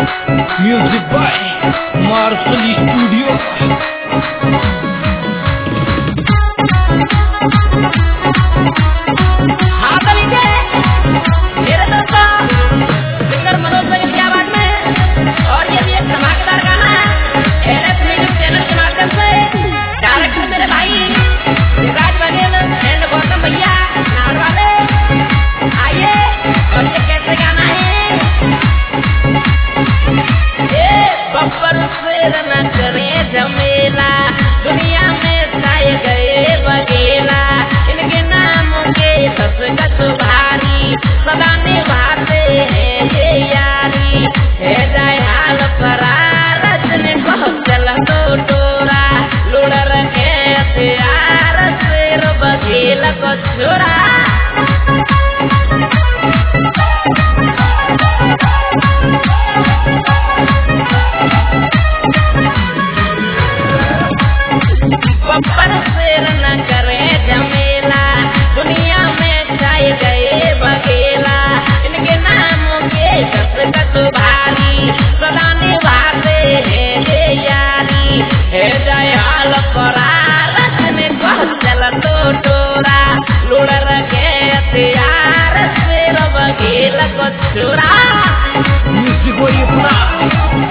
Music by Marcel Studio. झमेला दुनिया में छाए गए बगेला, इनके नाम के दस गज भारी सदा निभाते हैं ये यारी। है जाए हाल फरार ने बहुत चल दो टोरा, लुड़ रखे हथियार शेर बघेला को छोड़ा। बब्बर शेर न करे झमेला दुनिया में छाए गए बघेला, इनके नामों के दस गज भारी सदा निभाते हैं ये यारी। है जाए हाल फरार में बहुत चल दो टोरा, लुड़ रखे हथियार शेर बघेला को छोड़ा। Music boy,